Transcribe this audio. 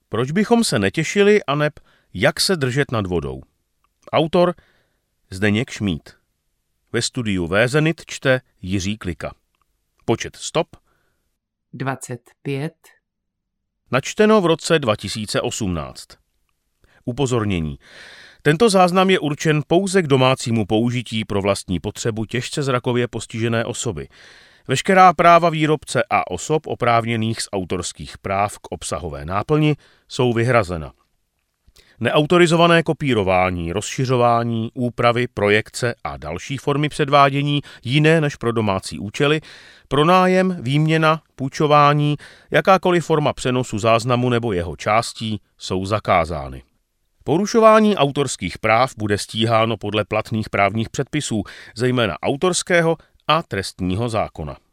Proč bychom se netěšili, aneb jak se držet nad vodou? Autor Zdeněk Šmíd. Ve studiu VZNIT čte Jiří Klika. Počet stop 25. Načteno v roce 2018. Upozornění. Tento záznam je určen pouze k domácímu použití pro vlastní potřebu těžce zrakově postižené osoby. Veškerá práva výrobce a osob oprávněných z autorských práv k obsahové náplni jsou vyhrazena. Neautorizované kopírování, rozšiřování, úpravy, projekce a další formy předvádění jiné než pro domácí účely, pronájem, výměna, půjčování, jakákoliv forma přenosu záznamu nebo jeho částí jsou zakázány. Porušování autorských práv bude stíháno podle platných právních předpisů, zejména autorského a trestního zákona.